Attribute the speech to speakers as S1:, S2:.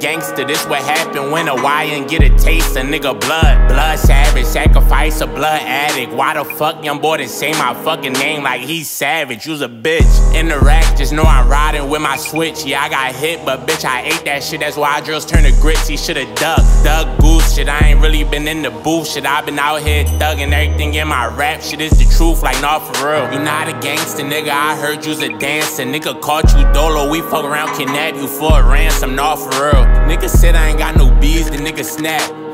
S1: gangster, this what happen when a YN get a taste of nigga blood. Blood savage, sacrifice a blood addict. Why the fuck young boy didn't say my fucking name like he's savage? You's a bitch. In the rack, just know I'm riding with my switch. Yeah, I got hit, but bitch, I ate that shit. That's why drills turn to grits. He shoulda ducked. Dug goose shit. I ain't really been in the booth shit. I been out here thugging everything in my rap shit. Is the truth, like, nah, for real. You not a gangster, nigga. I heard you's a dancer. Nigga caught you dolo. We fuck around, kidnap you for a ransom. Nah, for real. Nigga said I ain't got no bees. The nigga snap.